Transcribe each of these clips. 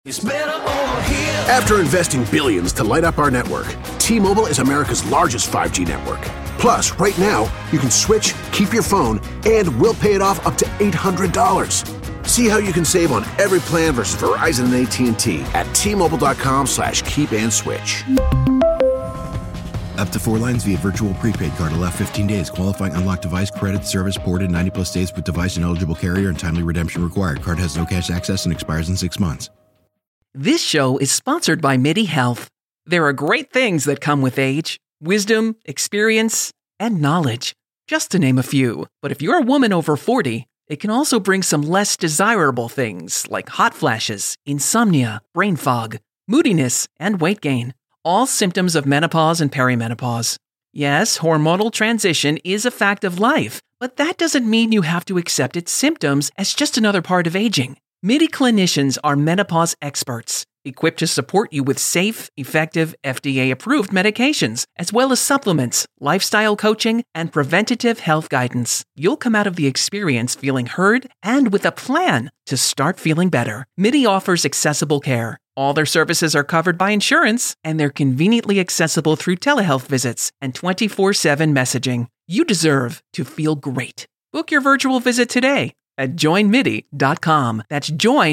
After investing billions to light up our network, T-Mobile is America's largest 5G network. Plus, right now, you can switch, keep your phone, and we'll pay it off up to $800. See how you can save on every plan versus Verizon and AT&T at T-Mobile.com/keep-and-switch. Up to 4 lines via virtual prepaid card. Allow 15 days. Qualifying unlocked device credit service ported 90-plus days with device and eligible carrier and timely redemption required. Card has no cash access and expires in 6 months. This show is sponsored by MIDI Health. There are great things that come with age: wisdom, experience, and knowledge, just to name a few. But if you're a woman over 40, it can also bring some less desirable things like hot flashes, insomnia, brain fog, moodiness, and weight gain. All symptoms of menopause and perimenopause. Yes, hormonal transition is a fact of life, but that doesn't mean you have to accept its symptoms as just another part of aging. MIDI clinicians are menopause experts, equipped to support you with safe, effective, FDA-approved medications, as well as supplements, lifestyle coaching, and preventative health guidance. You'll come out of the experience feeling heard and with a plan to start feeling better. MIDI offers accessible care. All their services are covered by insurance, and they're conveniently accessible through telehealth visits and 24/7 messaging. You deserve to feel great. Book your virtual visit today at joinmidi.com. That's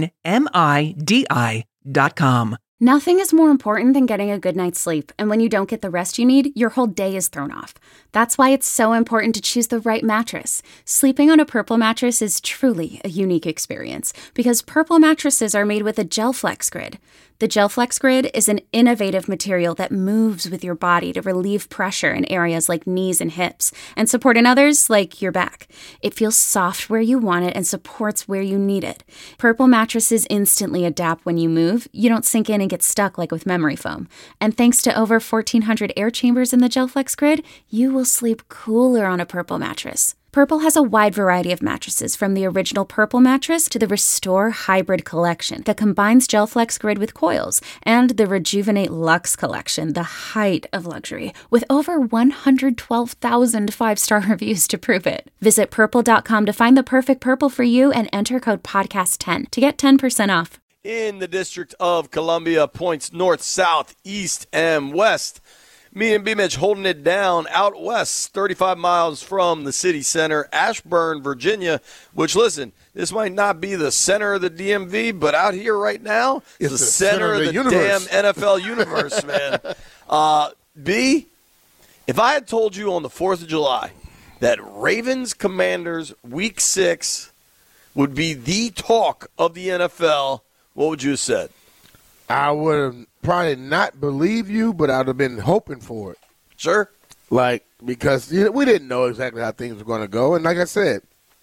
joinmidi.com. Nothing is more important than getting a good night's sleep, and when you don't get the rest you need, your whole day is thrown off. That's why it's so important to choose the right mattress. Sleeping on a Purple mattress is truly a unique experience because Purple mattresses are made with a GelFlex Grid. The GelFlex Grid is an innovative material that moves with your body to relieve pressure in areas like knees and hips and support in others like your back. It feels soft where you want it and supports where you need it. Purple mattresses instantly adapt when you move. You don't sink in and get stuck like with memory foam. And thanks to over 1,400 air chambers in the GelFlex Grid, you will sleep cooler on a Purple mattress. Purple has a wide variety of mattresses, from the original Purple mattress to the Restore Hybrid collection that combines GelFlex Grid with coils, and the Rejuvenate Luxe collection, the height of luxury, with over 112,000 five-star reviews to prove it. Visit Purple.com to find the perfect Purple for you and enter code podcast10 to get 10% off. In the District of Columbia, points north, south, east, and west. Me and B-Mitch holding it down out west, 35 miles from the city center, Ashburn, Virginia, which, listen, this might not be the center of the DMV, but out here right now, it's the center of the damn NFL universe, man. B, if I had told you on the 4th of July that Ravens-Commanders Week 6 would be the talk of the NFL, what would you have said? I would have probably not believed you, but I would have been hoping for it. Sure. Because we didn't know exactly how things were going to go. And like I said,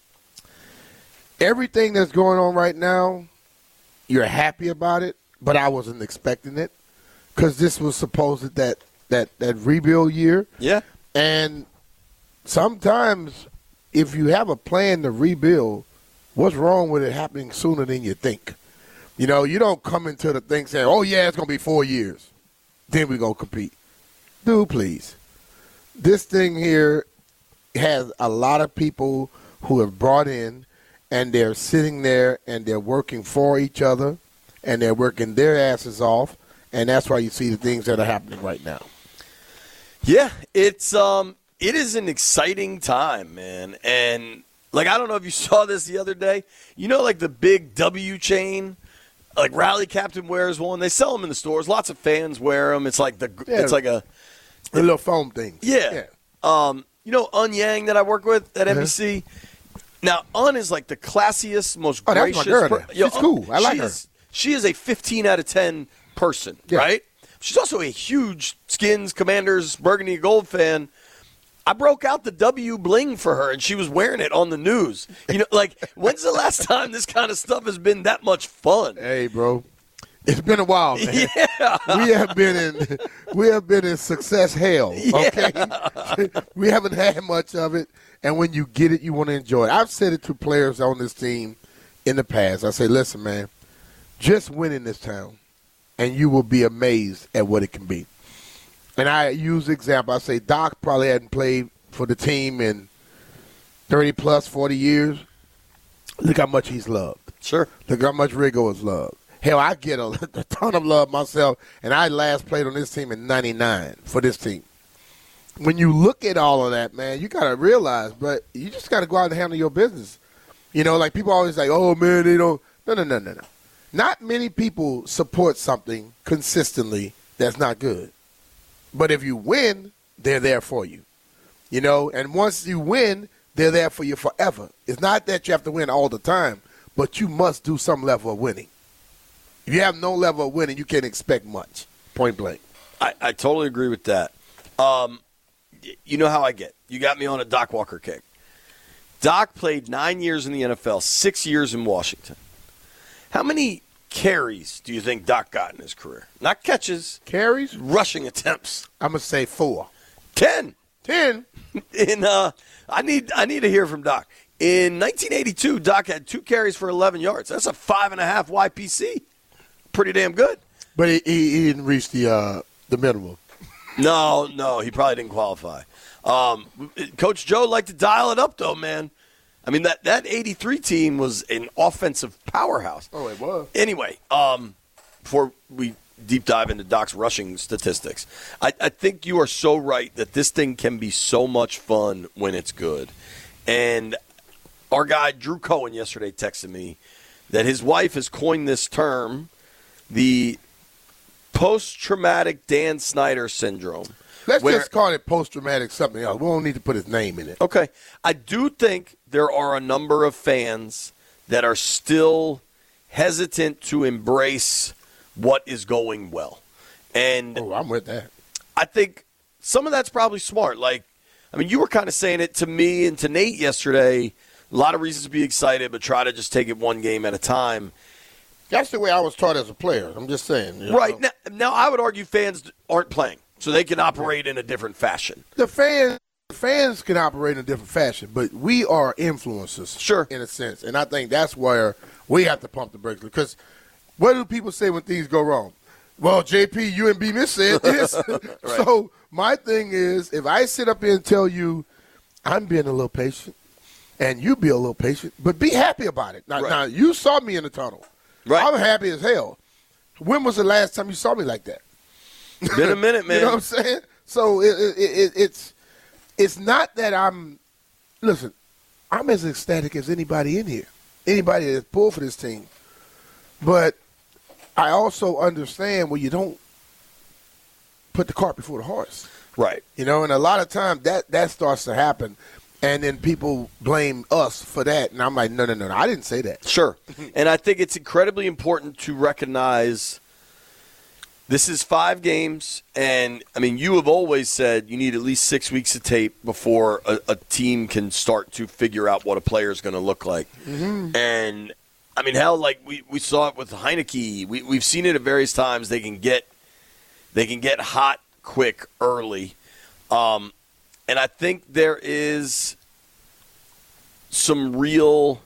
everything that's going on right now, you're happy about it, but I wasn't expecting it because this was supposed that rebuild year. Yeah. And sometimes if you have a plan to rebuild, what's wrong with it happening sooner than you think? You know, you don't come into the thing saying, oh, yeah, it's going to be 4 years. Then we're going to compete. Dude, please. This thing here has a lot of people who have brought in, and they're sitting there, and they're working for each other, and they're working their asses off, and that's why you see the things that are happening right now. Yeah, it is an exciting time, man. And, I don't know if you saw this the other day. You know, the big W chain? Rally Captain wears one. They sell them in the stores. Lots of fans wear them. It's it's like a little foam thing. Yeah. You know Un Yang that I work with at NBC? Now, Un is the classiest, most gracious. That's my girl. She's cool. I like her. She is a 15 out of 10 person, right? She's also a huge Skins, Commanders, Burgundy and Gold fan. I broke out the W bling for her, and she was wearing it on the news. You know, when's the last time this kind of stuff has been that much fun? Hey, bro. It's been a while, man. Yeah. We have been in success hell, okay? Yeah. We haven't had much of it, and when you get it, you want to enjoy it. I've said it to players on this team in the past. I say, listen, man, just win in this town, and you will be amazed at what it can be. And I use the example. I say Doc probably hadn't played for the team in 30-plus, 40 years. Look how much he's loved. Sure. Look how much Riggo is loved. Hell, I get a ton of love myself, and I last played on this team in '99 for this team. When you look at all of that, man, you got to realize, but you just got to go out and handle your business. You know, like people always like, oh, man, they don't. No. Not many people support something consistently that's not good. But if you win, they're there for you. You know, and once you win, they're there for you forever. It's not that you have to win all the time, but you must do some level of winning. If you have no level of winning, you can't expect much, point blank. I totally agree with that. You know how I get. You got me on a Doc Walker kick. Doc played 9 years in the NFL, 6 years in Washington. How many carries do you think Doc got in his career? Not catches. Carries? Rushing attempts. I'm going to say 4. 10. 10? I need to hear from Doc. In 1982, Doc had 2 carries for 11 yards. That's a 5.5 YPC. Pretty damn good. But he didn't reach the minimum. No, he probably didn't qualify. Coach Joe liked to dial it up, though, man. I mean, that 83 team was an offensive powerhouse. Oh, it was. Anyway, before we deep dive into Doc's rushing statistics, I think you are so right that this thing can be so much fun when it's good. And our guy, Drew Cohen, yesterday texted me that his wife has coined this term, the post-traumatic Dan Snyder syndrome. Let's just call it post-traumatic something else. We don't need to put his name in it. Okay. I do think there are a number of fans that are still hesitant to embrace what is going well. And I'm with that. I think some of that's probably smart. Like, I mean, you were kind of saying it to me and to Nate yesterday. A lot of reasons to be excited, but try to just take it one game at a time. That's the way I was taught as a player. I'm just saying. Right. Now, I would argue fans aren't playing, so they can operate in a different fashion. The fans can operate in a different fashion, but we are influencers, sure, in a sense. And I think that's where we have to pump the brakes. Because what do people say when things go wrong? Well, JP, you and B. Miss said this. Right. So my thing is, if I sit up here and tell you I'm being a little patient, and you be a little patient, but be happy about it. Now you saw me in the tunnel. Right. I'm happy as hell. When was the last time you saw me like that? Been a minute, man. You know what I'm saying? So it's not that I'm as ecstatic as anybody in here, anybody that's pulled for this team. But I also understand when you don't put the cart before the horse. Right. You know, and a lot of times that starts to happen. And then people blame us for that. And I'm like, no, I didn't say that. Sure. And I think it's incredibly important to recognize this is 5 games. And, I mean, you have always said you need at least 6 weeks of tape before a team can start to figure out what a player is going to look like. Mm-hmm. And, I mean, hell, like we saw it with Heineke. We've seen it at various times. They can get hot quick early. And I think there is some real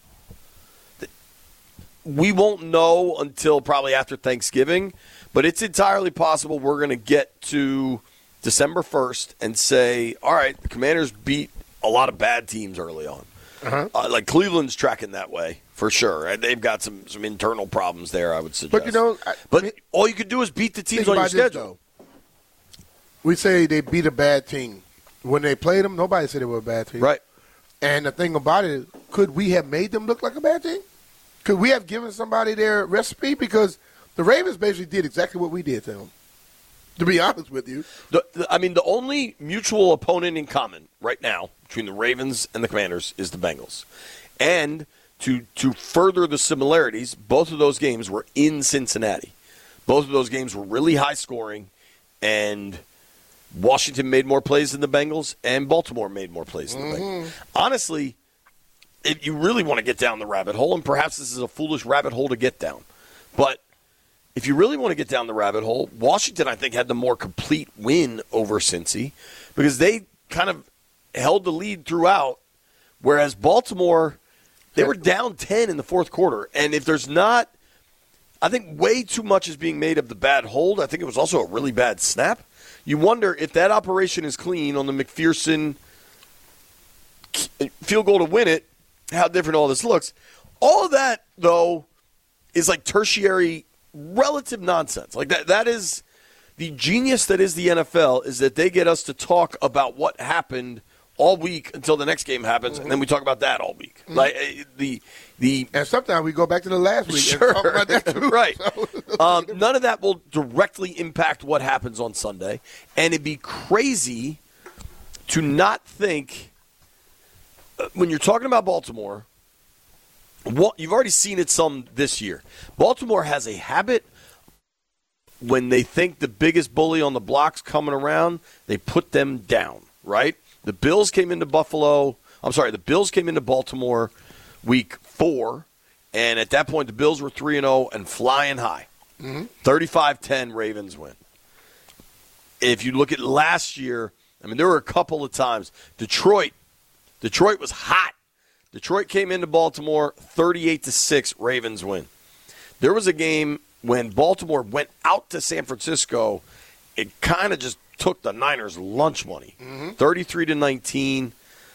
– we won't know until probably after Thanksgiving, but it's entirely possible we're going to get to December 1st and say, all right, the Commanders beat a lot of bad teams early on. Uh-huh. Like Cleveland's tracking that way for sure. And they've got some internal problems there, I would suggest. But, you know – all you can do is beat the teams on your schedule. We say they beat a bad team. When they played them, nobody said they were a bad team. Right. And the thing about it is, could we have made them look like a bad team? Could we have given somebody their recipe? Because the Ravens basically did exactly what we did to them, to be honest with you. The only mutual opponent in common right now between the Ravens and the Commanders is the Bengals. And to further the similarities, both of those games were in Cincinnati. Both of those games were really high scoring, and Washington made more plays than the Bengals, and Baltimore made more plays than the Bengals. Honestly, if you really want to get down the rabbit hole, and perhaps this is a foolish rabbit hole to get down, but if you really want to get down the rabbit hole, Washington, I think, had the more complete win over Cincy because they kind of held the lead throughout, whereas Baltimore, they were down 10 in the fourth quarter. And if there's not, I think way too much is being made of the bad hold. I think it was also a really bad snap. You wonder if that operation is clean on the McPherson field goal to win it, how different all this looks. All of that, though, is like tertiary relative nonsense. Like that is the genius that is the NFL, is that they get us to talk about what happened all week until the next game happens, and then we talk about that all week. Like the and sometimes we go back to the last week sure, and talk about that too. Right. None of that will directly impact what happens on Sunday, and it'd be crazy to not think when you're talking about Baltimore. You've already seen it some this year. Baltimore has a habit when they think the biggest bully on the block's coming around, they put them down, right? The Bills came into Baltimore week 4, and at that point the Bills were 3-0 and flying high. 35-10 Ravens win. If you look at last year, I mean, there were a couple of times. Detroit was hot. Detroit came into Baltimore 38-6, Ravens win. There was a game when Baltimore went out to San Francisco, it kind of just took the Niners lunch money. 33-19.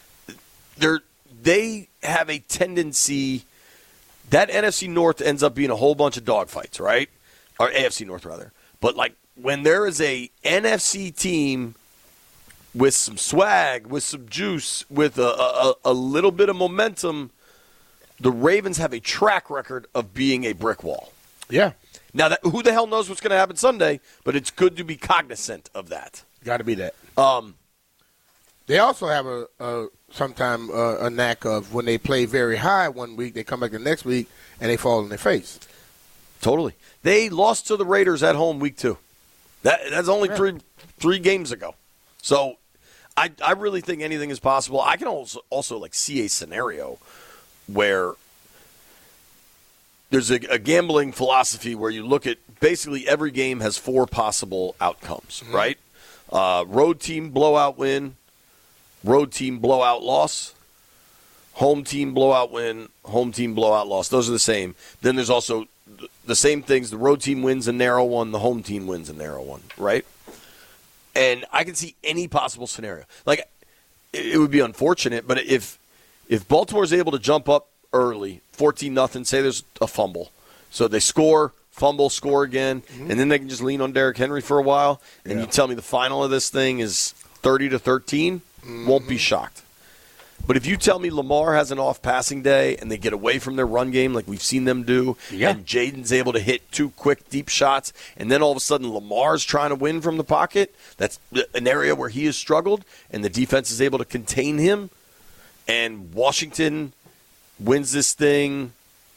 They have a tendency, that NFC North ends up being a whole bunch of dogfights, right? Or AFC North, rather. But, like, when there is a NFC team with some swag, with some juice, with a little bit of momentum, the Ravens have a track record of being a brick wall. Yeah. Now, who the hell knows what's going to happen Sunday, but it's good to be cognizant of that. Got to be that. They also have sometimes a knack of when they play very high one week, they come back the next week, and they fall in their face. Totally. They lost to the Raiders at home week 2. That's only three games ago. So I really think anything is possible. I can also like see a scenario where there's a gambling philosophy where you look at basically every game has 4 possible outcomes, right? Road team blowout win, road team blowout loss, home team blowout win, home team blowout loss. Those are the same. Then there's also the same things. The road team wins a narrow one, the home team wins a narrow one, right? And I can see any possible scenario. Like, it would be unfortunate, but if Baltimore's able to jump up early, 14-0, say there's a fumble. So they score, fumble, score again, and then they can just lean on Derrick Henry for a while, and you tell me the final of this thing is 30-13, won't be shocked. But if you tell me Lamar has an off passing day and they get away from their run game like we've seen them do, and Jaden's able to hit 2 quick, deep shots, and then all of a sudden Lamar's trying to win from the pocket, that's an area where he has struggled, and the defense is able to contain him, and Washington wins this thing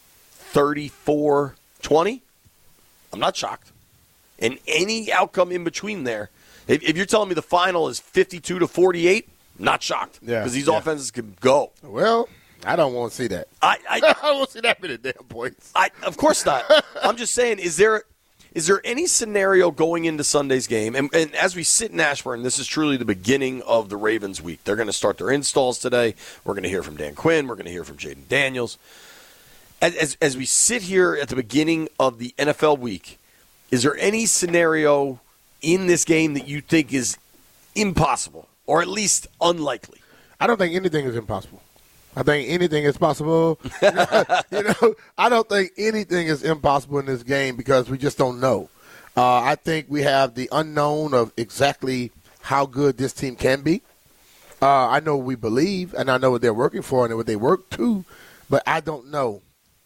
34-20, I'm not shocked. And any outcome in between there, if you're telling me the final is 52-48, not shocked, because these offenses can go. Well, I don't want to see that. I don't want to see that many damn points. Of course not. I'm just saying, is there any scenario going into Sunday's game? And as we sit in Ashburn, this is truly the beginning of the Ravens week. They're going to start their installs today. We're going to hear from Dan Quinn. We're going to hear from Jaden Daniels. As we sit here at the beginning of the NFL week, is there any scenario in this game that you think is impossible? Or at least unlikely? I don't think anything is impossible. I think anything is possible. I don't think anything is impossible in this game because we just don't know. I think we have the unknown of exactly how good this team can be. I know what we believe, and I know what they're working for and what they work to, but I don't know.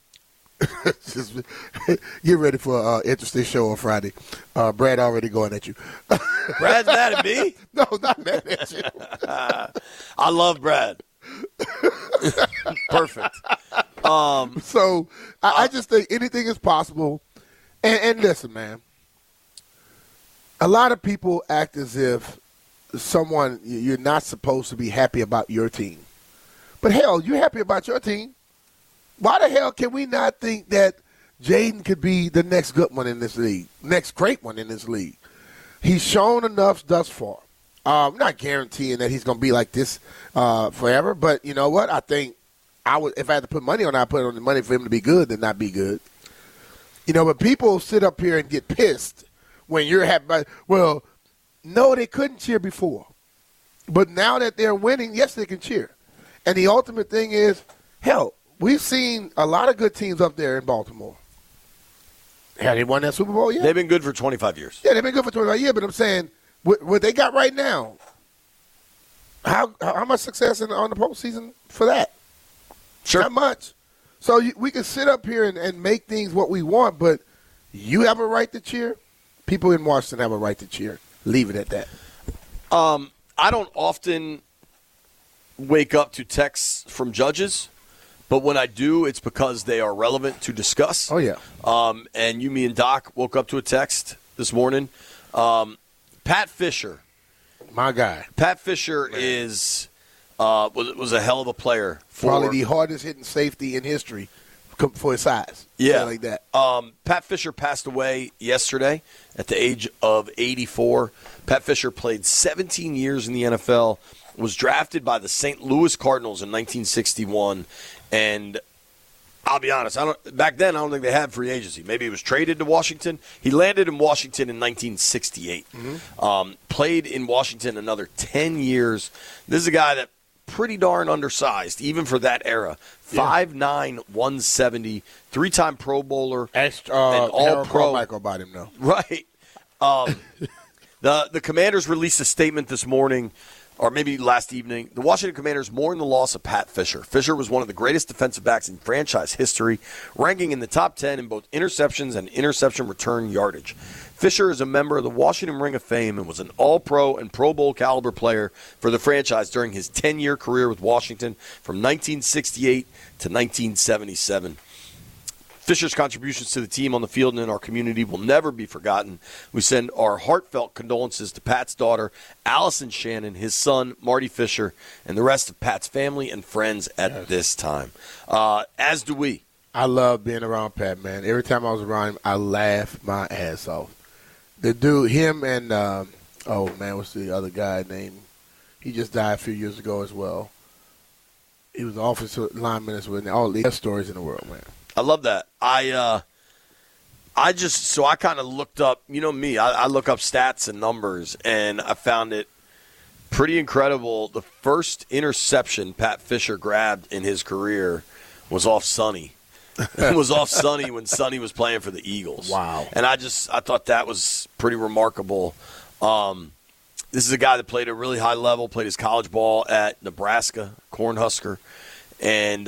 Just get ready for an interesting show on Friday. Brad already going at you. Brad's mad at me? No, not mad at you. I love Brad. Perfect. So I just think anything is possible. And listen, man, a lot of people act as if you're not supposed to be happy about your team. But hell, you're happy about your team. Why the hell can we not think that Jaden could be the next good one in this league, next great one in this league? He's shown enough thus far. I'm not guaranteeing that he's going to be like this forever, but you know what? I think if I had to put money on it, I'd put on the money for him to be good than not be good. But people sit up here and get pissed when you're happy. Well, no, they couldn't cheer before. But now that they're winning, yes, they can cheer. And the ultimate thing is, hell, we've seen a lot of good teams up there in Baltimore. Have they won that Super Bowl yet? They've been good for 25 years. Yeah, they've been good for 25 years, but I'm saying what they got right now, how much success on the postseason for that? Sure. Not much. So we can sit up here and make things what we want, but you have a right to cheer. People in Washington have a right to cheer. Leave it at that. I don't often wake up to texts from judges, but when I do, it's because they are relevant to discuss. Oh, yeah. And me and Doc woke up to a text this morning. Pat Fisher. My guy. Pat Fisher was a hell of a player. Probably the hardest hitting safety in history for his size. Yeah. Like that. Pat Fisher passed away yesterday at the age of 84. Pat Fisher played 17 years in the NFL, was drafted by the St. Louis Cardinals in 1961, and I'll be honest, back then I don't think they had free agency. Maybe he was traded to Washington. He landed in Washington in 1968. Played in Washington another 10 years. This is a guy that pretty darn undersized, even for that era. 5'9", 170, three-time Pro Bowler, and All-Pro. Michael about him, though. Right. The Commanders released a statement this morning, or maybe last evening. The Washington Commanders mourn the loss of Pat Fisher. Fisher was one of the greatest defensive backs in franchise history, ranking in the top 10 in both interceptions and interception return yardage. Fisher is a member of the Washington Ring of Fame and was an All-Pro and Pro Bowl caliber player for the franchise during his 10-year career with Washington from 1968 to 1977. Fisher's contributions to the team on the field and in our community will never be forgotten. We send our heartfelt condolences to Pat's daughter, Allison Shannon, his son, Marty Fisher, and the rest of Pat's family and friends at this time. As do we. I love being around Pat, man. Every time I was around him, I laughed my ass off. The dude, him and, what's the other guy named? He just died a few years ago as well. He was the offensive lineman as well. All the best stories in the world, man. I love that. I kind of looked up, me, I look up stats and numbers, and I found it pretty incredible. The first interception Pat Fisher grabbed in his career was off Sonny. It was off Sonny when Sonny was playing for the Eagles. Wow. And I thought that was pretty remarkable. This is a guy that played at a really high level, played his college ball at Nebraska, Cornhusker. And,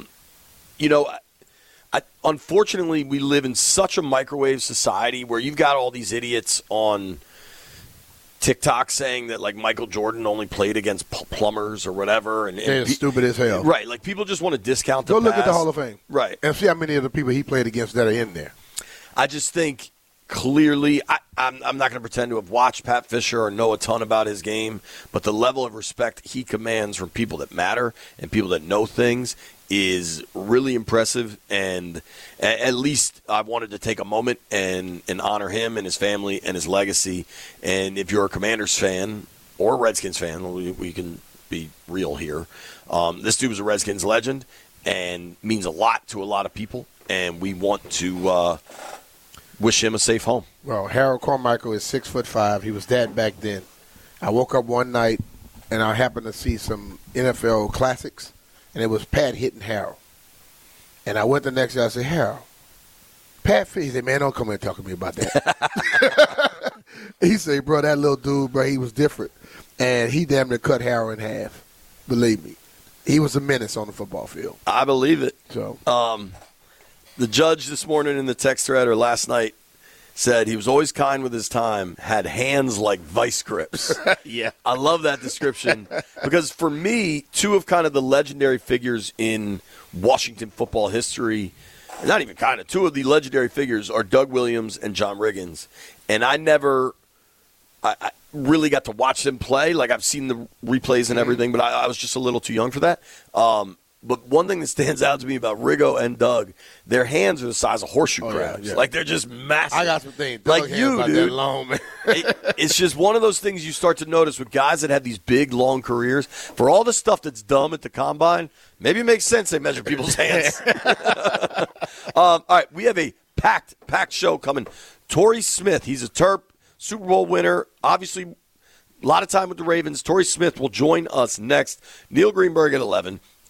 unfortunately, we live in such a microwave society where you've got all these idiots on TikTok saying that, like, Michael Jordan only played against plumbers or whatever. They're stupid as hell. Right. Like, people just want to discount the Go past. look at the Hall of Fame. Right. And see how many of the people he played against that are in there. I just think clearly I'm not going to pretend to have watched Pat Fisher or know a ton about his game, but the level of respect he commands from people that matter and people that know things is really impressive, and at least I wanted to take a moment and honor him and his family and his legacy. And if you're a Commanders fan or a Redskins fan, we can be real here. This dude was a Redskins legend and means a lot to a lot of people, and we want to wish him a safe home. Well, Harold Carmichael is 6'5". He was that back then. I woke up one night and I happened to see some NFL classics, and it was Pat hitting Harold. And I went the next day, I said, Harold, Pat Fisher. He said, man, don't come in and talk to me about that. He said, bro, that little dude, bro, he was different. And he damn near cut Harold in half. Believe me. He was a menace on the football field. I believe it. So, the judge this morning in the text thread, or last night, said he was always kind with his time, had hands like vice grips. Yeah. I love that description because for me, two of kind of the legendary figures in Washington football history, not even kind of, two of the legendary figures are Doug Williams and John Riggins. And I really got to watch them play. Like, I've seen the replays and everything, but I was just a little too young for that. But one thing that stands out to me about Riggo and Doug, their hands are the size of horseshoe crabs. Yeah. Like, they're just massive. I got some things. Like you, about dude. That long, man. It's just one of those things you start to notice with guys that have these big, long careers. For all the stuff that's dumb at the combine, maybe it makes sense they measure people's hands. All right, we have a packed show coming. Torrey Smith, he's a Terp, Super Bowl winner, obviously a lot of time with the Ravens. Torrey Smith will join us next. Neil Greenberg at 11.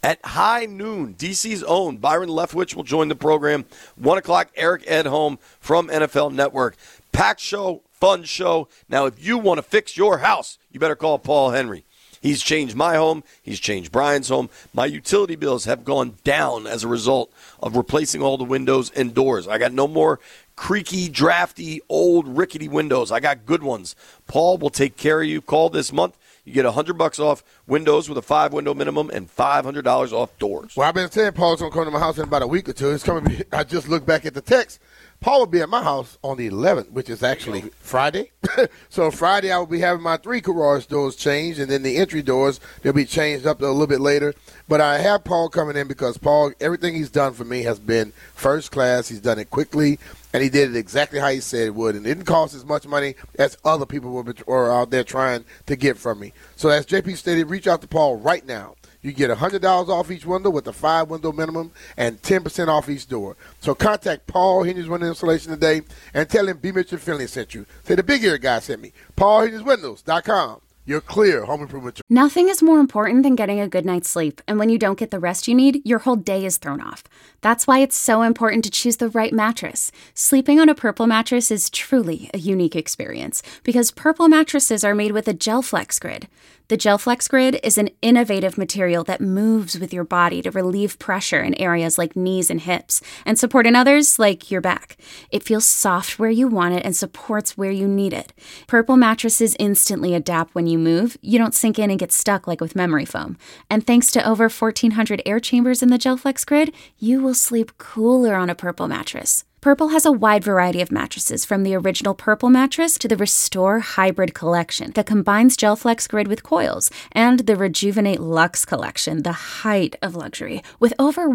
At high noon, DC's own Byron Leftwich will join the program. 1 o'clock, Eric Edholm from NFL Network. Packed show, fun show. Now, if you want to fix your house, you better call Paul Henry. He's changed my home. He's changed Brian's home. My utility bills have gone down as a result of replacing all the windows and doors. I got no more creaky, drafty, old, rickety windows. I got good ones. Paul will take care of you. Call this month. You get $100 off windows with a 5-window minimum and $500 off doors. Well, I've been saying Paul's going to come to my house in about a week or two. It's coming. I just looked back at the text. Paul will be at my house on the 11th, which is actually Friday. So Friday I will be having my 3 garage doors changed, and then the entry doors, they'll be changed up a little bit later. But I have Paul coming in because Paul, everything he's done for me has been first class. He's done it quickly, and he did it exactly how he said it would. And it didn't cost as much money as other people were out there trying to get from me. So as JP stated, reach out to Paul right now. You get $100 off each window with a 5-window minimum and 10% off each door. So contact Paul Henry's Window Installation today and tell him B. Mitchell Finley sent you. Say the Big Ear guy sent me. PaulHenry'sWindows.com. Your clear home improvement. Nothing is more important than getting a good night's sleep, and when you don't get the rest you need, your whole day is thrown off. That's why it's so important to choose the right mattress. Sleeping on a Purple mattress is truly a unique experience because Purple mattresses are made with a GelFlex Grid. The GelFlex Grid is an innovative material that moves with your body to relieve pressure in areas like knees and hips and support in others like your back. It feels soft where you want it and supports where you need it. Purple mattresses instantly adapt when you move. You don't sink in and get stuck like with memory foam. And thanks to over 1,400 air chambers in the GelFlex Grid, you will sleep cooler on a Purple mattress. Purple has a wide variety of mattresses, from the original Purple mattress to the Restore Hybrid collection that combines GelFlex Grid with coils, and the Rejuvenate Luxe collection, the height of luxury, with over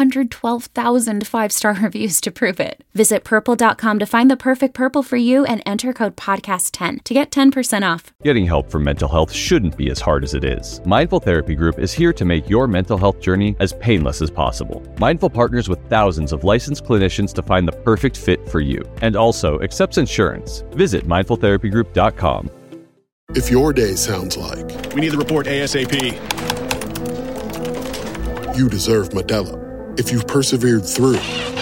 112,000 5-star reviews to prove it. Visit Purple.com to find the perfect Purple for you and enter code PODCAST10 to get 10% off. Getting help for mental health shouldn't be as hard as it is. Mindful Therapy Group is here to make your mental health journey as painless as possible. Mindful partners with thousands of licensed clinicians to find the perfect fit for you, and also accepts insurance. Visit mindfultherapygroup.com. If your day sounds like we need the report ASAP, you deserve Modelo. If you've persevered through,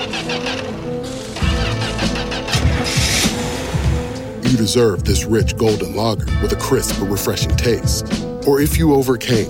you deserve this rich golden lager with a crisp but refreshing taste. Or if you overcame,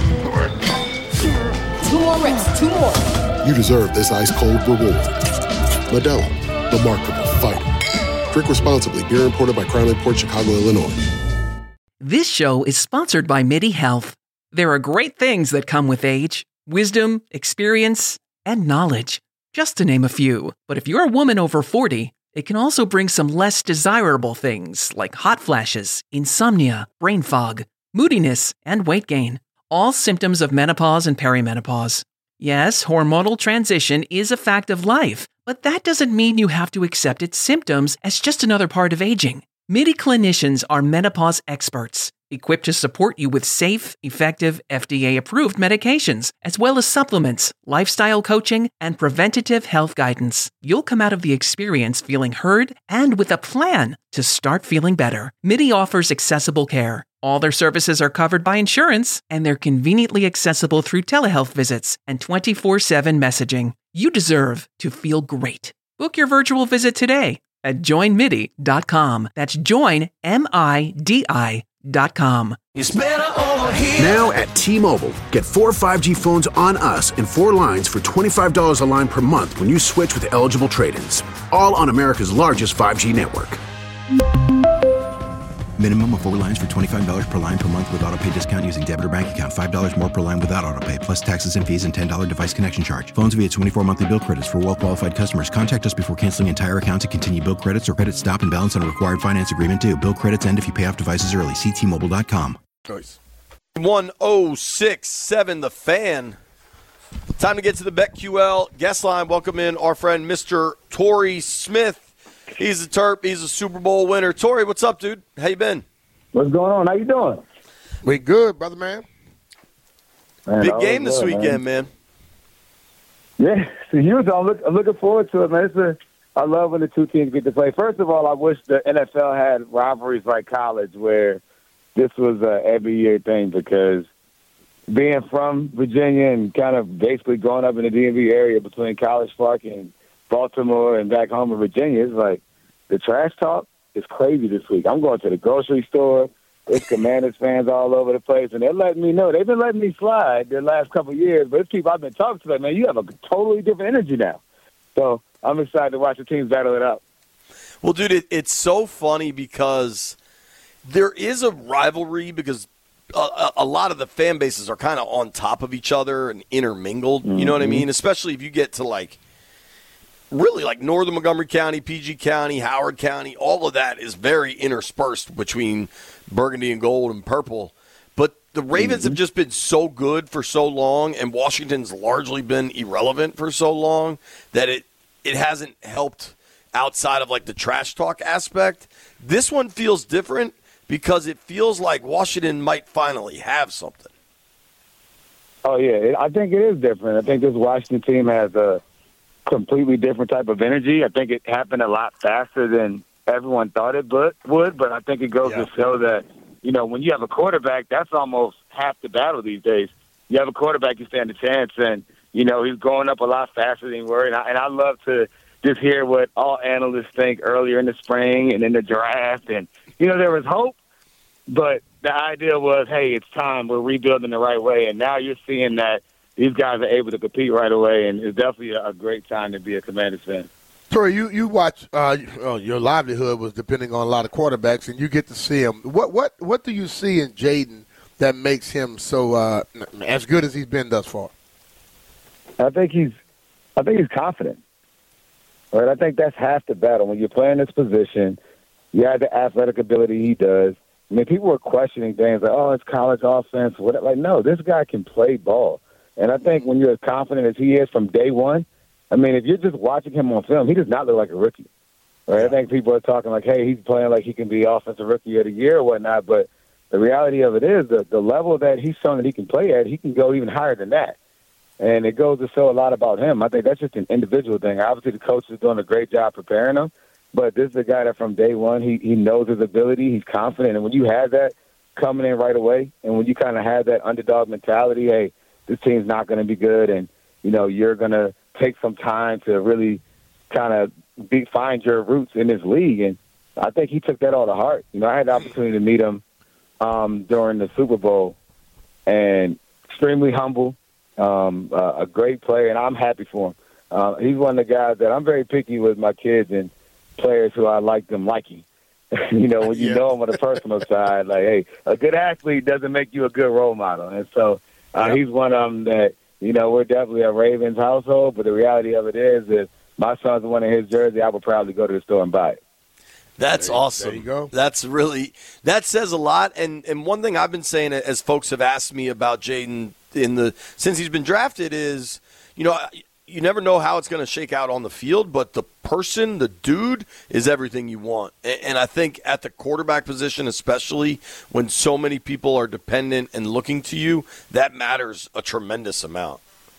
2 more reps, 2 more. You deserve this ice cold reward. Modelo, the Remarkable Fighter. Drink responsibly. Beer imported by Crown Imports, Chicago, Illinois. This show is sponsored by MIDI Health. There are great things that come with age: wisdom, experience, and knowledge, just to name a few. But if you're a woman over 40, it can also bring some less desirable things like hot flashes, insomnia, brain fog, moodiness, and weight gain. All symptoms of menopause and perimenopause. Yes, hormonal transition is a fact of life, but that doesn't mean you have to accept its symptoms as just another part of aging. MIDI clinicians are menopause experts, equipped to support you with safe, effective, FDA-approved medications, as well as supplements, lifestyle coaching, and preventative health guidance. You'll come out of the experience feeling heard and with a plan to start feeling better. MIDI offers accessible care. All their services are covered by insurance, and they're conveniently accessible through telehealth visits and 24/7 messaging. You deserve to feel great. Book your virtual visit today at joinmidi.com. That's joinmidi.com. Now at T-Mobile, get 4 5G phones on us and 4 lines for $25 a line per month when you switch with eligible trade-ins. All on America's largest 5G network. Minimum of 4 lines for $25 per line per month with autopay discount using debit or bank account. $5 more per line without autopay, plus taxes and fees and $10 device connection charge. Phones via 24 monthly bill credits for well-qualified customers. Contact us before canceling entire account to continue bill credits or credit stop and balance on a required finance agreement due. Bill credits end if you pay off devices early. See T-Mobile.com. 1067 The Fan. Time to get to the BetQL guest line. Welcome in our friend Mr. Torrey Smith. He's a Terp. He's a Super Bowl winner. Torrey, what's up, dude? How you been? What's going on? How you doing? We good, brother, man. Big game this weekend, man. Yeah, it's huge. I'm looking forward to it, man. I love when the two teams get to play. First of all, I wish the NFL had rivalries like college where this was an every year thing, because being from Virginia and kind of basically growing up in the DMV area between College Park and Baltimore and back home in Virginia, it's like the trash talk is crazy this week. I'm going to the grocery store. There's Commanders fans all over the place, and they're letting me know. They've been letting me slide the last couple of years, but it's people I've been talking to, like, man, you have a totally different energy now. So I'm excited to watch the teams battle it out. Well, dude, it's so funny because there is a rivalry because a lot of the fan bases are kind of on top of each other and intermingled. You know what I mean? Especially if you get to, like, really like northern Montgomery County, PG County, Howard County, all of that is very interspersed between burgundy and gold and purple. But the Ravens have just been so good for so long, and Washington's largely been irrelevant for so long that it hasn't helped outside of like the trash talk aspect. This one feels different because it feels like Washington might finally have something. Oh, yeah, I think it is different. I think this Washington team has a completely different type of energy. I think it happened a lot faster than everyone thought it would, but I think it goes to show that, you know, when you have a quarterback, that's almost half the battle these days. You have a quarterback, you stand a chance, and, you know, he's growing up a lot faster than you were, and I love to just hear what all analysts think earlier in the spring and in the draft, and, you know, there was hope, but the idea was, hey, it's time, we're rebuilding the right way, and now you're seeing that these guys are able to compete right away, and it's definitely a great time to be a Commanders fan. Tori, you watch. Your livelihood was depending on a lot of quarterbacks, and you get to see him. What do you see in Jayden that makes him so as good as he's been thus far? I think he's confident. Right, I think that's half the battle. When you're playing this position, you have the athletic ability he does. I mean, people were questioning things like, "Oh, it's college offense." Whatever. Like, no, this guy can play ball. And I think when you're as confident as he is from day one, I mean, if you're just watching him on film, he does not look like a rookie. Right? Yeah. I think people are talking like, hey, he's playing like he can be Offensive Rookie of the Year or whatnot. But the reality of it is the level that he's shown that he can play at, he can go even higher than that. And it goes to show a lot about him. I think that's just an individual thing. Obviously, the coach is doing a great job preparing him. But this is a guy that from day one, he knows his ability. He's confident. And when you have that coming in right away, and when you kind of have that underdog mentality, hey, this team's not going to be good, and, you know, you're going to take some time to really kind of find your roots in this league. And I think he took that all to heart. You know, I had the opportunity to meet him during the Super Bowl, and extremely humble, a great player, and I'm happy for him. He's one of the guys that I'm very picky with my kids and players who I like them liking. You know, when you know them on the personal side, like, hey, a good athlete doesn't make you a good role model. And so he's one of them that, you know, we're definitely a Ravens household, but the reality of it is if my son's one in his jersey, I would probably go to the store and buy it. That's awesome. There you go. That says a lot. And one thing I've been saying as folks have asked me about Jayden since he's been drafted is, you know, you never know how it's going to shake out on the field, but the person, the dude, is everything you want. And I think at the quarterback position, especially when so many people are dependent and looking to you, that matters a tremendous amount.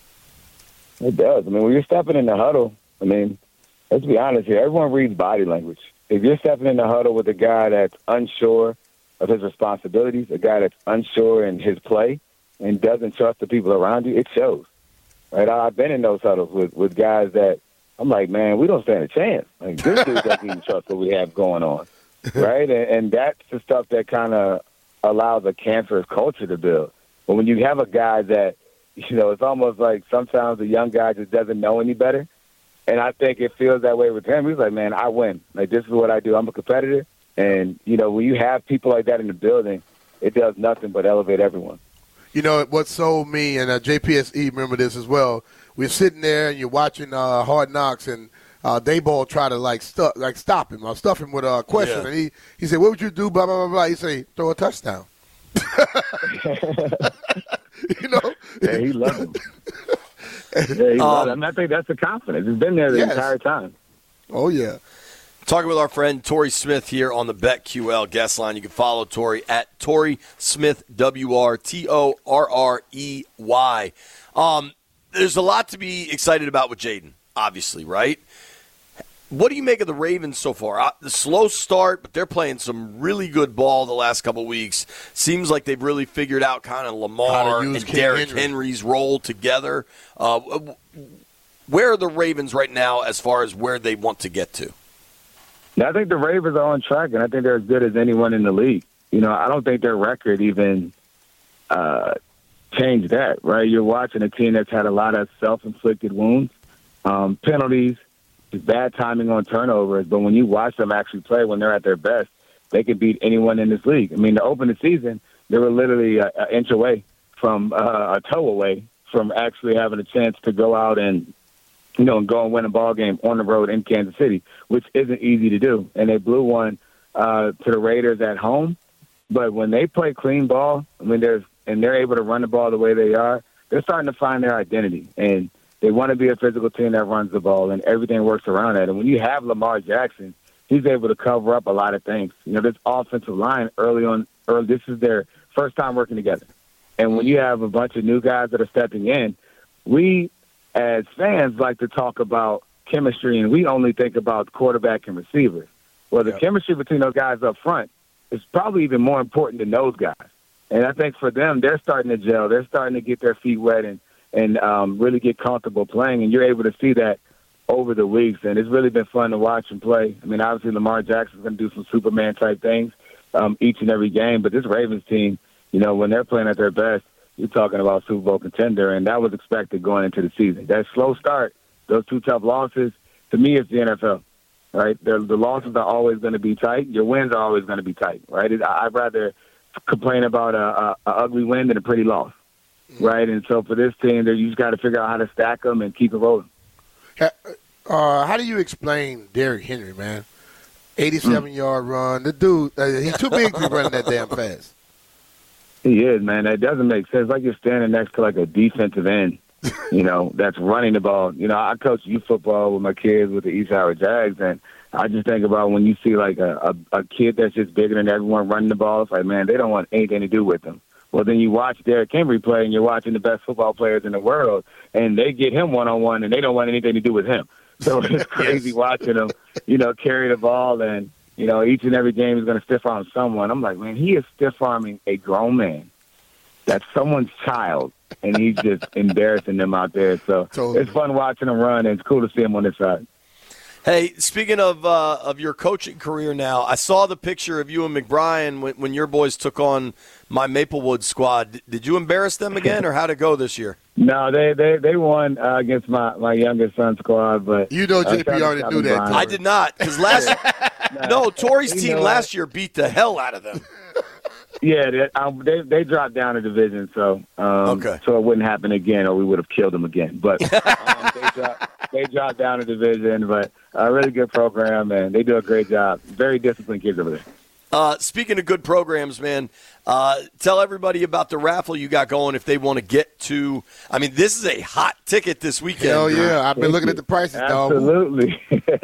It does. I mean, when you're stepping in the huddle, I mean, let's be honest here, everyone reads body language. If you're stepping in the huddle with a guy that's unsure of his responsibilities, a guy that's unsure in his play and doesn't trust the people around you, it shows. Right, I've been in those huddles with guys that I'm like, man, we don't stand a chance. Like, this dude doesn't even trust what we have going on, right? And that's the stuff that kind of allows a cancerous culture to build. But when you have a guy that, you know, it's almost like sometimes the young guy just doesn't know any better. And I think it feels that way with him. He's like, man, I win. Like, this is what I do. I'm a competitor. And, you know, when you have people like that in the building, it does nothing but elevate everyone. You know, what sold me, and JPSE remember this as well, we're sitting there and you're watching Hard Knocks, and Daboll try to, stop him or stuff him with a question. Yeah. And he said, what would you do, blah, blah, blah, blah. He said, throw a touchdown. You know? Yeah, he loved him. Yeah, he loved him. I think that's the confidence. He's been there the entire time. Oh, yeah. Talking with our friend Torrey Smith here on the BetQL guest line. You can follow Torrey at Torrey Smith, WRTORREY. There's a lot to be excited about with Jayden, obviously, right? What do you make of the Ravens so far? The slow start, but they're playing some really good ball the last couple of weeks. Seems like they've really figured out kind of Lamar and Derrick Henry's role together. Where are the Ravens right now as far as where they want to get to? Yeah, I think the Ravens are on track, and I think they're as good as anyone in the league. I don't think their record even changed that, right? You're watching a team that's had a lot of self-inflicted wounds, penalties, bad timing on turnovers, but when you watch them actually play when they're at their best, they can beat anyone in this league. I mean, to open the season, they were literally an inch away from a toe away from actually having a chance to go out and go and win a ball game on the road in Kansas City, which isn't easy to do. And they blew one to the Raiders at home. But when they play clean ball, they're able to run the ball the way they are, they're starting to find their identity. And they want to be a physical team that runs the ball, and everything works around that. And when you have Lamar Jackson, he's able to cover up a lot of things. This offensive line early, this is their first time working together. And when you have a bunch of new guys that are stepping in, we as fans like to talk about chemistry, and we only think about quarterback and receivers. Well, the chemistry between those guys up front is probably even more important than those guys. And I think for them, they're starting to gel. They're starting to get their feet wet and really get comfortable playing, and you're able to see that over the weeks, and it's really been fun to watch and play. Obviously Lamar Jackson's going to do some Superman-type things each and every game, but this Ravens team, when they're playing at their best, you're talking about Super Bowl contender, and that was expected going into the season. That slow start, those two tough losses, to me, it's the NFL, right? The losses are always going to be tight. Your wins are always going to be tight, right? I'd rather complain about a ugly win than a pretty loss. Right, and so for this team, you just got to figure out how to stack them and keep it rolling. How do you explain Derrick Henry, man? 87-yard run. The dude, he's too big to be running that damn fast. He is, man. That doesn't make sense. Like you're standing next to like a defensive end, that's running the ball. I coach youth football with my kids with the East Howard Jags, and I just think about when you see like a kid that's just bigger than everyone running the ball, it's like, man, they don't want anything to do with them. Well, then you watch Derrick Henry play, and you're watching the best football players in the world, and they get him one-on-one, and they don't want anything to do with him. So it's crazy watching him, carry the ball, and, each and every game is going to stiff-arm someone. I'm like, man, he is stiff-arming a grown man. That's someone's child, and he's just embarrassing them out there. So It's fun watching him run, and it's cool to see him on this side. Hey, speaking of your coaching career now, I saw the picture of you and McBrien when your boys took on my Maplewood squad. Did you embarrass them again, or how'd it go this year? No, they won against my youngest son's squad. But JP already knew that. I did not, because Torrey's team last year beat the hell out of them. Yeah, they dropped down a division, so it wouldn't happen again, or we would have killed them again. But they dropped down a division, but a really good program, and they do a great job. Very disciplined kids over there. Speaking of good programs, man, tell everybody about the raffle you got going if they want to get to. This is a hot ticket this weekend. Hell yeah. I've been looking at the prices, dog. Absolutely.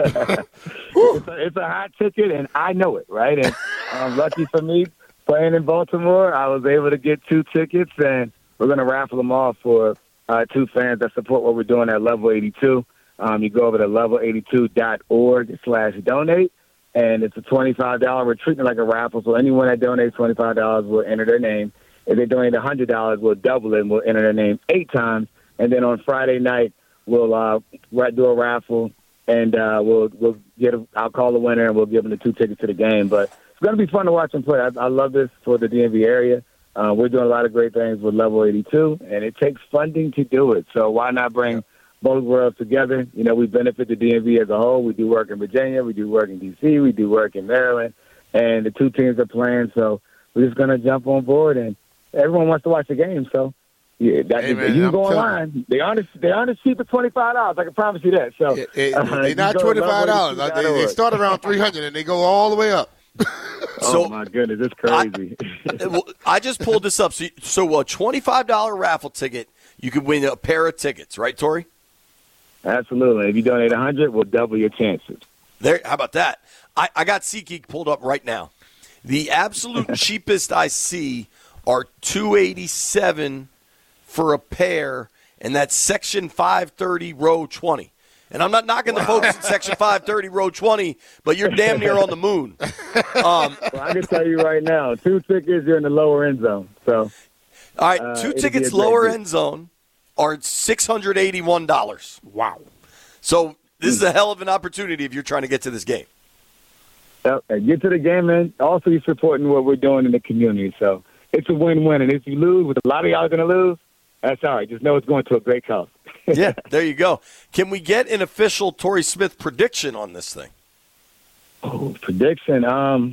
It's a hot ticket, and I know it, right? And lucky for me, playing in Baltimore, I was able to get 2 tickets, and we're going to raffle them off for 2 fans that support what we're doing at Level 82. You go over to level82.org/donate, and it's a $25. We're treating it like a raffle, so anyone that donates $25 will enter their name. If they donate $100, we'll double it, and we'll enter their name 8 times. And then on Friday night, we'll do a raffle, and I'll call the winner, and we'll give them the 2 tickets to the game. But it's going to be fun to watch them play. I love this for the DMV area. We're doing a lot of great things with Level 82, and it takes funding to do it. So why not bring both worlds together? We benefit the DMV as a whole. We do work in Virginia. We do work in D.C. We do work in Maryland. And the 2 teams are playing, so we're just going to jump on board. And everyone wants to watch the game, so you can go online. They aren't as cheap as $25. I can promise you that. So they're not $25. They start around $300, and they go all the way up. Oh, my goodness, it's crazy. I just pulled this up. So a $25 raffle ticket, you could win a pair of tickets, right, Torrey? Absolutely. If you donate $100, we'll double your chances. There. How about that? I got SeatGeek pulled up right now. The absolute cheapest I see are $287 for a pair, and that's Section 530, row 20. And I'm not knocking the folks in Section 530, Row 20, but you're damn near on the moon. Well, I can tell you right now, 2 tickets, you're in the lower end zone. So, all right, 2 tickets lower end zone are $681. Wow. So this is a hell of an opportunity if you're trying to get to this game. Get to the game, man. Also, you're supporting what we're doing in the community. So it's a win-win. And if you lose, with a lot of y'all are going to lose, that's all right. Just know it's going to a great cause. Yeah, there you go. Can we get an official Torrey Smith prediction on this thing? Oh, prediction.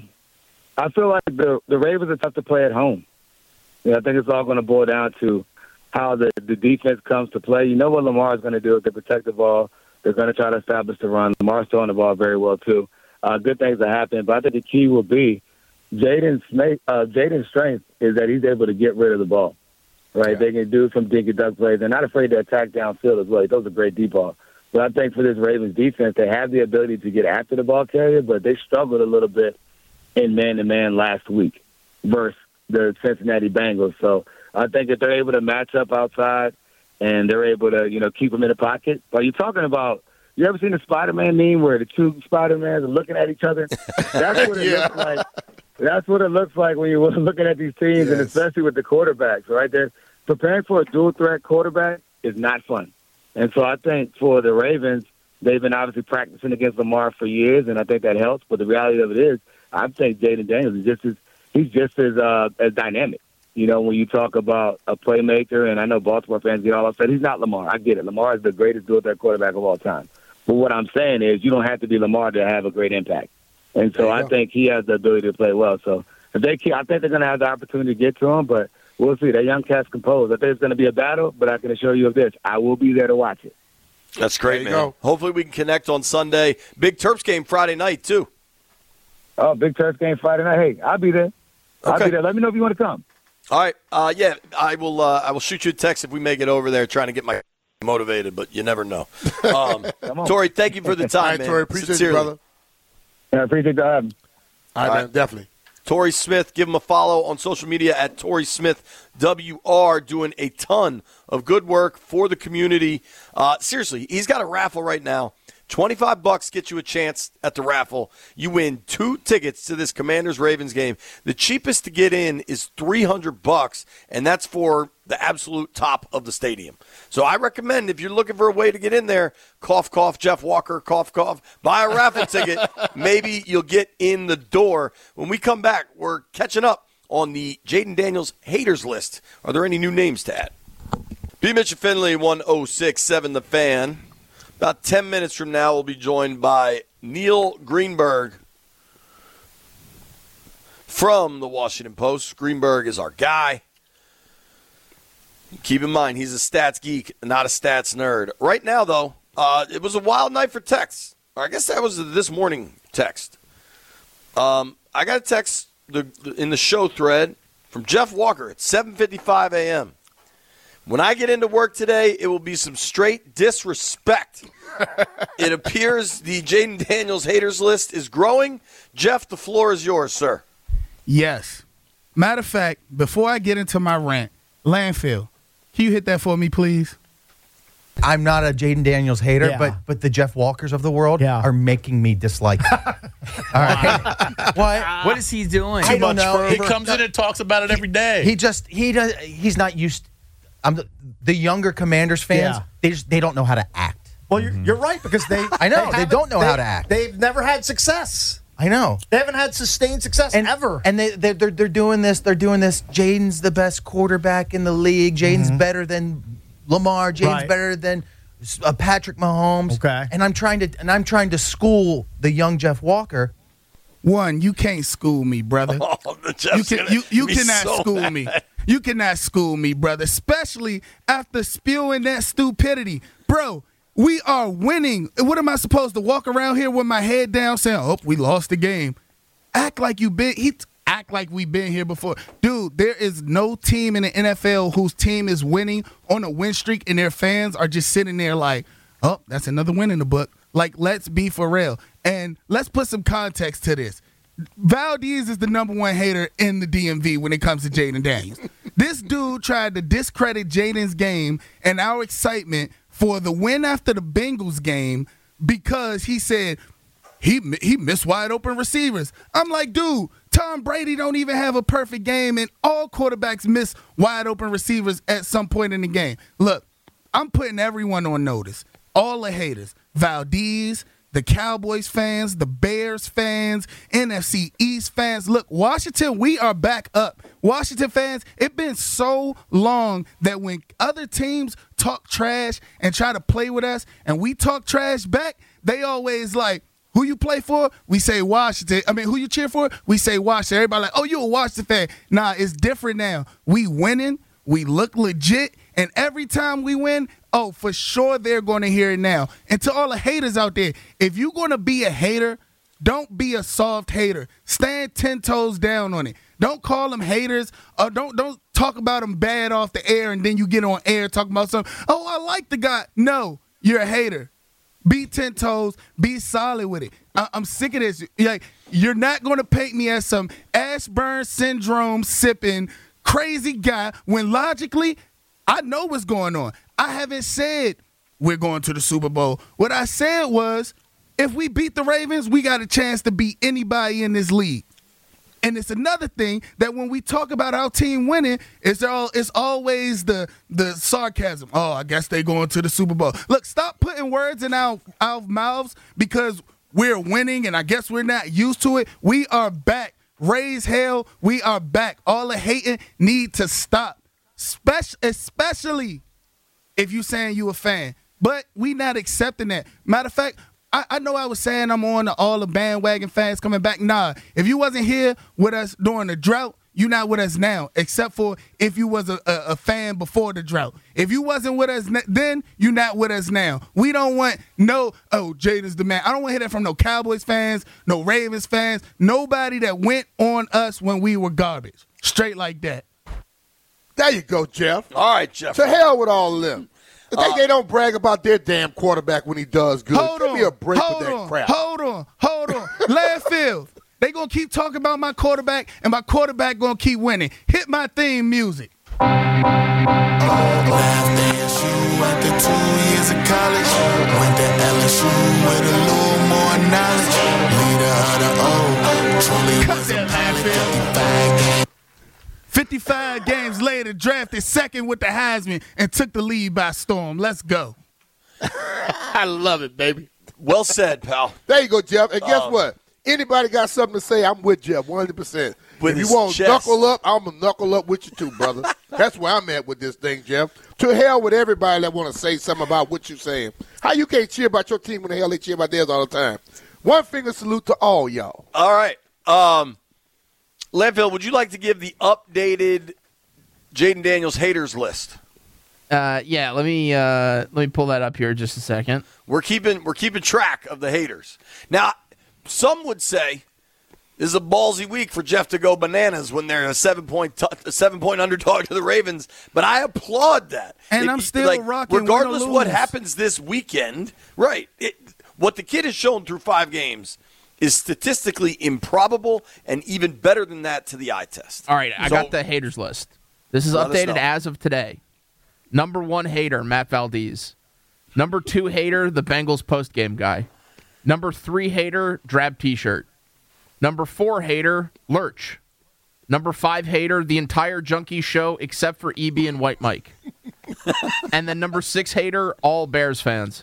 I feel like the Ravens are tough to play at home. I think it's all going to boil down to how the defense comes to play. You know what Lamar is going to do is they protect the ball. They're going to try to establish the run. Lamar's throwing the ball very well, too. Good things are happening. But I think the key will be Jaden's strength is that he's able to get rid of the ball. Right? Yeah. They can do some dinky-duck plays. They're not afraid to attack downfield as well. He throws a great deep ball. But I think for this Ravens defense, they have the ability to get after the ball carrier, but they struggled a little bit in man-to-man last week versus the Cincinnati Bengals. So I think if they're able to match up outside and they're able to, keep them in the pocket. But you're talking about, you ever seen the Spider-Man meme where the two Spider-Mans are looking at each other? That's what it looks like. That's what it looks like when you're looking at these teams, and especially with the quarterbacks, right? They're preparing for a dual-threat quarterback is not fun. And so I think for the Ravens, they've been obviously practicing against Lamar for years, and I think that helps. But the reality of it is, I think Jaden Daniels is he's just as dynamic. When you talk about a playmaker, and I know Baltimore fans get all upset. He's not Lamar. I get it. Lamar is the greatest dual-threat quarterback of all time. But what I'm saying is you don't have to be Lamar to have a great impact. And so I think he has the ability to play well. So I think they're going to have the opportunity to get to him, but we'll see. That young cat's composed. I think it's going to be a battle, but I can assure you of this. I will be there to watch it. That's great, man. Hopefully we can connect on Sunday. Big Terps game Friday night, too. Oh, Big Terps game Friday night. Hey, I'll be there. Okay. I'll be there. Let me know if you want to come. All right. I will shoot you a text if we make it over there trying to get my motivated, but you never know. Torrey, thank you for the time, man. Torrey, appreciate you, brother. Yeah, I appreciate the having. All right, man, definitely. Torrey Smith, give him a follow on social media at Torrey Smith WR, doing a ton of good work for the community. Seriously, he's got a raffle right now. $25 gets you a chance at the raffle. You win 2 tickets to this Commanders-Ravens game. The cheapest to get in is $300, and that's for the absolute top of the stadium. So I recommend, if you're looking for a way to get in there, cough, cough, Jeff Walker, cough, cough, buy a raffle ticket. Maybe you'll get in the door. When we come back, we're catching up on the Jaden Daniels haters list. Are there any new names to add? B. Mitch and Finley, 106.7 The Fan. About 10 minutes from now, we'll be joined by Neil Greenberg from the Washington Post. Greenberg is our guy. Keep in mind, he's a stats geek, not a stats nerd. Right now, though, it was a wild night for texts. Or I guess that was this morning text. I got a text in the show thread from Jeff Walker at 7:55 a.m. When I get into work today, it will be some straight disrespect. It appears the Jaden Daniels haters list is growing. Jeff, the floor is yours, sir. Yes. Matter of fact, before I get into my rant, Landfill, can you hit that for me, please? I'm not a Jaden Daniels hater, but the Jeff Walkers of the world are making me dislike him. All right. What is he doing? I don't know. He comes in and talks about it every day. He's not used. The younger Commanders fans, they don't know how to act. Well, you're right, because they don't know how to act. They've never had success. I know. They haven't had sustained success ever. And they're doing this. They're doing this. Jaden's the best quarterback in the league. Jaden's better than Lamar. Jaden's better than Patrick Mahomes. Okay. And I'm trying to school the young Jeff Walker. One, you can't school me, brother. You cannot school me. You cannot school me, brother, especially after spewing that stupidity. Bro, we are winning. What am I supposed to walk around here with my head down saying, oh, we lost the game? Act like we've been here before. Dude, there is no team in the NFL whose team is winning on a win streak and their fans are just sitting there like, oh, that's another win in the book. Like, let's be for real. And let's put some context to this. Valdez is the number one hater in the DMV when it comes to Jaden Daniels. This dude tried to discredit Jaden's game and our excitement for the win after the Bengals game because he said he missed wide open receivers. I'm like, dude, Tom Brady don't even have a perfect game, and all quarterbacks miss wide open receivers at some point in the game. Look, I'm putting everyone on notice. All the haters, Valdez, the Cowboys fans, the Bears fans, NFC East fans. Look, Washington, we are back up. Washington fans, it's been so long that when other teams talk trash and try to play with us and we talk trash back, they always like, who you play for? We say Washington. I mean, who you cheer for? We say Washington. Everybody like, oh, you a Washington fan. Nah, it's different now. We winning. We look legit. And every time we win, oh, for sure they're going to hear it now. And to all the haters out there, if you're going to be a hater, don't be a soft hater. Stand 10 toes down on it. Don't call them haters. Or don't talk about them bad off the air and then you get on air talking about something. Oh, I like the guy. No, you're a hater. Be 10 toes. Be solid with it. I'm sick of this. Like, you're not going to paint me as some Ashburn syndrome sipping crazy guy when logically I know what's going on. I haven't said we're going to the Super Bowl. What I said was if we beat the Ravens, we got a chance to beat anybody in this league. And it's another thing that when we talk about our team winning, it's always the sarcasm. Oh, I guess they going to the Super Bowl. Look, stop putting words in our mouths because we're winning and I guess we're not used to it. We are back. Raise hell, we are back. All the hating need to stop, especially if you saying you a fan. But we not accepting that. Matter of fact, I know I was saying I'm on all the bandwagon fans coming back. Nah, if you wasn't here with us during the drought, you not with us now, except for if you was a fan before the drought. If you wasn't with us then, you not with us now. We don't want Jaden's the man. I don't want to hear that from no Cowboys fans, no Ravens fans, nobody that went on us when we were garbage. Straight like that. There you go, Jeff. All right, Jeff. To hell with all of them. They don't brag about their damn quarterback when he does good. Give me a break with that crap. Hold on. Landfill. They going to keep talking about my quarterback, and my quarterback going to keep winning. Hit my theme music. Left ASU after 2 years of college. Went to LSU with a little more knowledge. Leader of the O. Truly was a pilot. 55 games later, drafted second with the Heisman and took the lead by storm. Let's go. I love it, baby. Well said, pal. There you go, Jeff. And guess what? Anybody got something to say, I'm with Jeff 100%. If you want to knuckle up, I'm going to knuckle up with you too, brother. That's where I'm at with this thing, Jeff. To hell with everybody that want to say something about what you're saying. How you can't cheer about your team when the hell they cheer about theirs all the time? One finger salute to all y'all. All right. Landfill, would you like to give the updated Jaden Daniels haters list? Yeah, let me pull that up here just a second. We're keeping track of the haters. Now, some would say this is a ballsy week for Jeff to go bananas when they're a 7-point underdog to the Ravens, but I applaud that. And I'm still rocking. Regardless of what happens this weekend, right? What the kid has shown through 5 games is statistically improbable and even better than that to the eye test. All right, I got the haters list. This is updated as of today. Number 1 hater, Matt Valdez. Number 2 hater, the Bengals postgame guy. Number 3 hater, drab T-shirt. Number 4 hater, Lurch. Number 5 hater, the entire Junkie show except for EB and White Mike. And then number 6 hater, all Bears fans.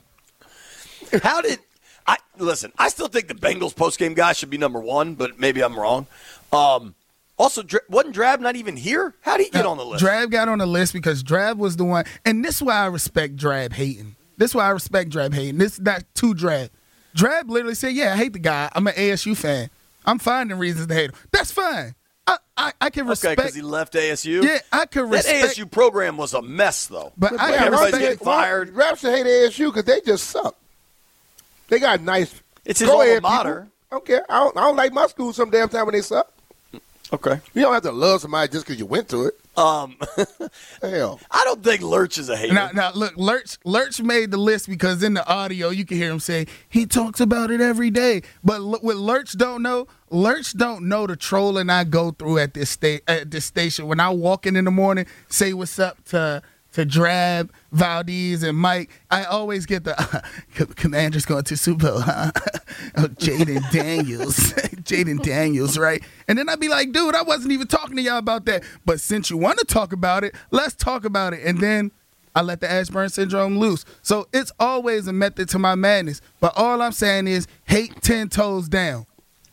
Listen, I still think the Bengals postgame guy should be number 1, but maybe I'm wrong. Also, wasn't Drab not even here? How did he get on the list? Drab got on the list because Drab was the one. And this is why I respect Drab hating. This is not too Drab. Drab literally said, yeah, I hate the guy. I'm an ASU fan. I'm finding reasons to hate him. That's fine. I can respect. Okay, because he left ASU? Yeah, I can respect. That ASU program was a mess, though. But everybody's getting fired. Drab should hate ASU because they just suck. They got nice. It's his alma mater. I don't care. I don't like my school some damn time when they suck. Okay. You don't have to love somebody just because you went to it. Hell. I don't think Lurch is a hater. Now look, Lurch made the list because in the audio you can hear him say he talks about it every day. But what Lurch don't know the trolling I go through at this station when I walk in the morning, say what's up to to Drab, Valdez, and Mike, I always get the Commanders going to Super Bowl, huh? Jaden Daniels. Jaden Daniels, right? And then I'd be like, dude, I wasn't even talking to y'all about that. But since you want to talk about it, let's talk about it. And then I let the Ashburn syndrome loose. So it's always a method to my madness. But all I'm saying is hate 10 toes down.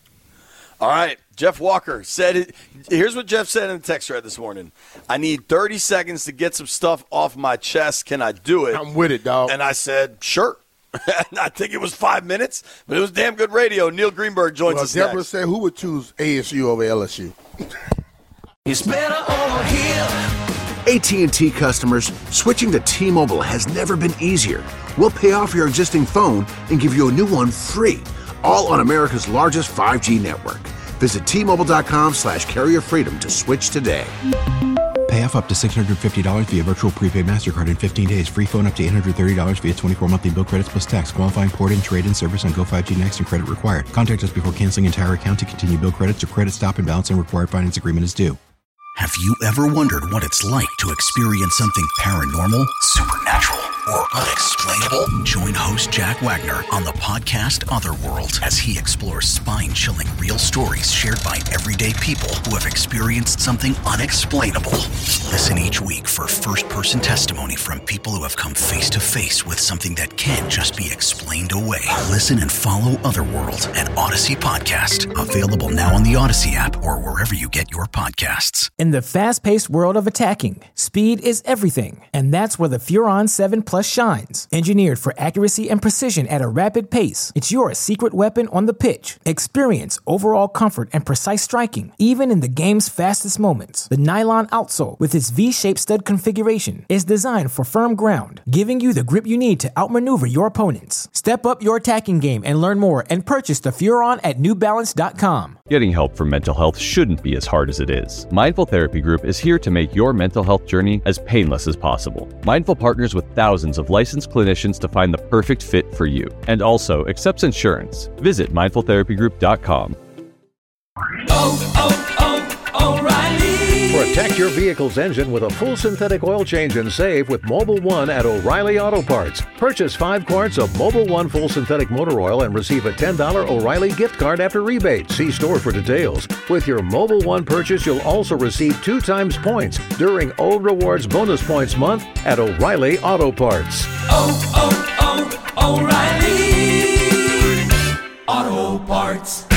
All right. Jeff Walker said it. Here's what Jeff said in the text thread this morning. I need 30 seconds to get some stuff off my chest. Can I do it? I'm with it, dog. And I said, sure. I think it was 5 minutes, but it was damn good radio. Neil Greenberg joins us Deborah next. said, who would choose ASU over LSU? It's better over here. AT&T customers, switching to T-Mobile has never been easier. We'll pay off your existing phone and give you a new one free, all on America's largest 5G network. Visit T-Mobile.com/carrier freedom to switch today. Pay off up to $650 via virtual prepaid MasterCard in 15 days. Free phone up to $830 via 24 monthly bill credits plus tax. Qualifying port-in, trade-in service on Go 5G Next and credit required. Contact us before canceling entire account to continue bill credits or credit stop and balance and required finance agreement is due. Have you ever wondered what it's like to experience something paranormal, supernatural, or unexplainable? Join host Jack Wagner on the podcast Otherworld as he explores spine-chilling real stories shared by everyday people who have experienced something unexplainable. Listen each week for first-person testimony from people who have come face-to-face with something that can't just be explained away. Listen and follow Otherworld, an Odyssey podcast. Available now on the Odyssey app or wherever you get your podcasts. In the fast-paced world of attacking, speed is everything, and that's where the Furon 7 Plus shines. Engineered for accuracy and precision at a rapid pace, it's your secret weapon on the pitch. Experience overall comfort and precise striking, even in the game's fastest moments. The nylon outsole, with its V-shaped stud configuration, is designed for firm ground, giving you the grip you need to outmaneuver your opponents. Step up your attacking game and learn more and purchase the Furon at NewBalance.com. Getting help for mental health shouldn't be as hard as it is. Mindful Therapy Group is here to make your mental health journey as painless as possible. Mindful partners with thousands of licensed clinicians to find the perfect fit for you, and also accepts insurance. Visit mindfultherapygroup.com. O'Reilly. Protect your vehicle's engine with a full synthetic oil change and save with Mobil 1 at O'Reilly Auto Parts. Purchase 5 quarts of Mobil 1 full synthetic motor oil and receive a $10 O'Reilly gift card after rebate. See store for details. With your Mobil 1 purchase, you'll also receive 2 times points during Old Rewards Bonus Points Month at O'Reilly Auto Parts. O'Reilly Auto Parts.